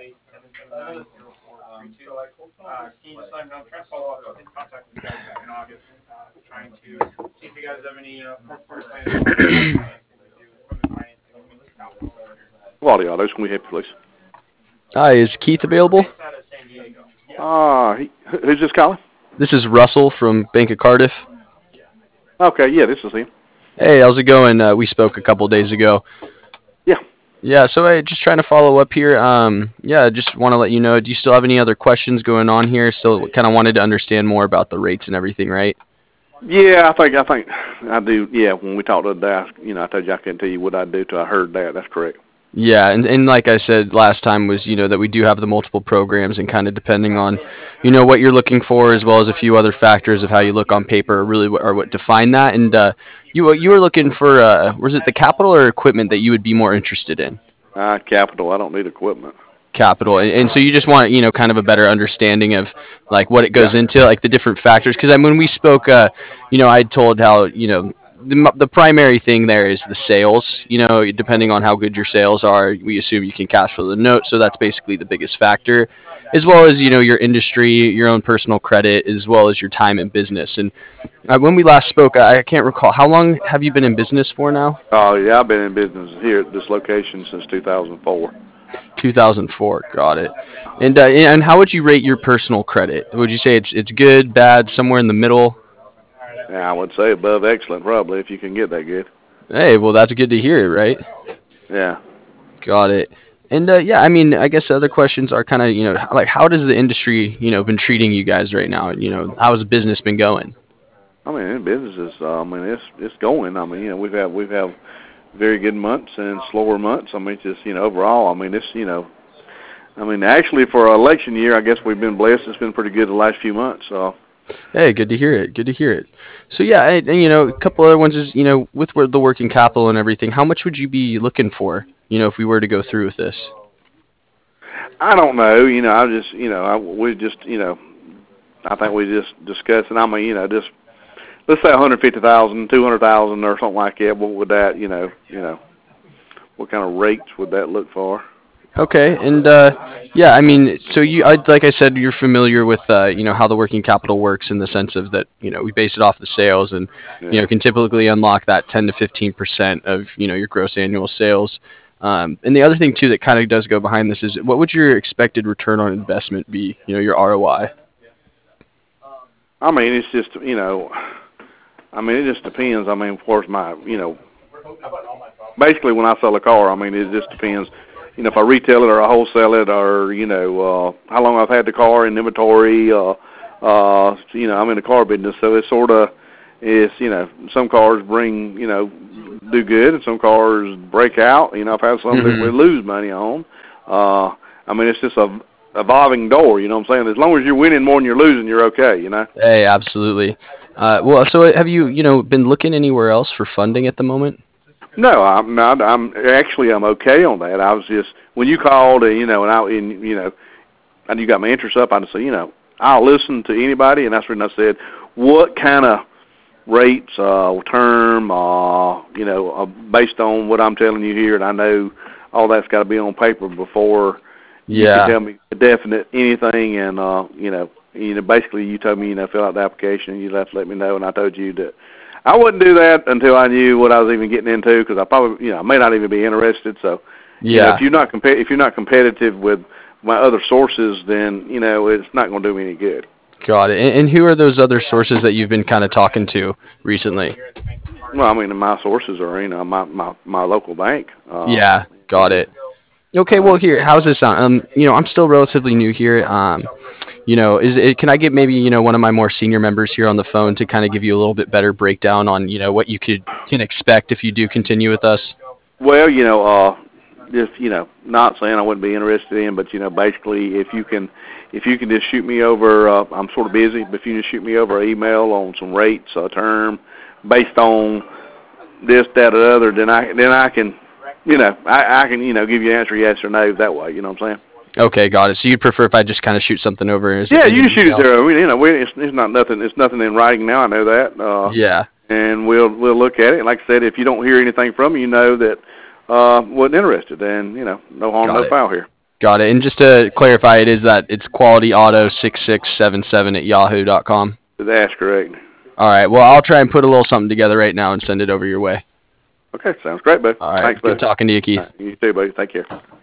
Can you just let him know? I'm trying to follow up in contact with you guys back in August, trying to see if you guys have any fourth quarter plans for financing to do equipment financing and working capital related. Quality Autos, can we help you, please? Hi, is Keith available? Based out of San Diego. Who's this calling? This is Russell from Bank of Cardiff. Okay, yeah, this is him. Hey, how's it going? We spoke a couple days ago. Yeah. Yeah, so I just trying to follow up here. Yeah, just want to let you know. Do you still have any other questions going on here? Still, kind of wanted to understand more about the rates and everything, right? Yeah, I think I do. Yeah, when we talked the other day, I told you I couldn't tell you what I'd do till I heard that. That's correct. Yeah, and like I said last time was, that we do have the multiple programs and kind of depending on, what you're looking for as well as a few other factors of how you look on paper really are what define that. And you were looking for, was it the capital or equipment that you would be more interested in? Capital. I don't need equipment. Capital, and so you just want kind of a better understanding of like what it Yeah. goes into, like the different factors. Because when we spoke, I told how the primary thing there is the sales. Depending on how good your sales are, we assume you can cash flow the note. So that's basically the biggest factor, as well as your industry, your own personal credit, as well as your time in business. And when we last spoke, I can't recall how long have you been in business for now? Oh, yeah, I've been in business here at this location since 2004. 2004, got it. And how would you rate your personal credit? Would you say it's good, bad, somewhere in the middle? Yeah, I would say above excellent, probably, if you can get that good. Hey, well that's good to hear, right? Yeah. Got it. And yeah, I mean, I guess the other questions are kind of like how does the industry been treating you guys right now? How has the business been going? I mean, in business is, it's going. I mean, we've had very good months and slower months. I mean, just overall, I mean, actually for an election year, I guess we've been blessed. It's been pretty good the last few months. So Hey, good to hear it. Good to hear it. So yeah, and, a couple other ones is with the working capital and everything. How much would you be looking for? If we were to go through with this. I don't know. I just, we just, I think we just discussed, and I mean, just let's say 150,000, 200,000, or something like that. What would that, what kind of rates would that look for? Okay, and yeah, I mean, so like I said, you're familiar with how the working capital works in the sense of that we base it off the sales, and Yeah. can typically unlock that 10 to 15% of your gross annual sales. And the other thing too that kind of does go behind this is what would your expected return on investment be? Your ROI. I mean, it's just, I mean, it just depends. I mean, of course, basically when I sell a car, I mean, it just depends. If I retail it or I wholesale it, or how long I've had the car in inventory. I'm in the car business, so it's sort of some cars do good, and some cars break out. I've had some that we Hmm. lose money on. I mean, it's just a evolving door. You know what I'm saying? As long as you're winning more than you're losing, you're okay. Hey, absolutely. Well, so have you been looking anywhere else for funding at the moment? No, I'm not. I'm okay on that. I was just when you called, and you got my interest up. I just said, I'll listen to anybody, and that's when I said, what kind of rates, term, based on what I'm telling you here, and I know all that's got to be on paper before you can Yeah. tell me a definite anything. And basically, you told me, fill out the application, and you have to let me know, and I told you that I wouldn't do that until I knew what I was even getting into, because I probably, I may not even be interested. So, if Yeah. if you're not competitive with my other sources, then it's not going to do me any good. Got it. And who are those other sources that you've been kind of talking to recently? Well, I mean, my sources are my local bank. Yeah, You got know, it. Okay, well here, how's this sound? I'm still relatively new here. Can I get maybe one of my more senior members here on the phone to kind of give you a little bit better breakdown on what you can expect if you do continue with us? well, just not saying I wouldn't be interested in, but basically, if you can just shoot me over, I'm sort of busy, but if you just shoot me over an email on some rates, a term, based on this, that, or the other, then I can, I can, give you an answer yes or no that way. You know what I'm saying? Okay, got it. So you'd prefer if I just kind of shoot something over Yeah, in you an can shoot it email? there. It's not nothing. It's nothing in writing now. I know that. Yeah. And we'll look at it. Like I said, if you don't hear anything from me, you know that wasn't interested. And no harm, Got no it. foul here. Got it. And just to clarify, it's qualityauto6677 at yahoo.com. That's correct. All right. Well, I'll try and put a little something together right now and send it over your way. Okay, sounds great, bud. All right. Thanks, Good bud. talking to you, Keith. All right, you too, buddy. Take care.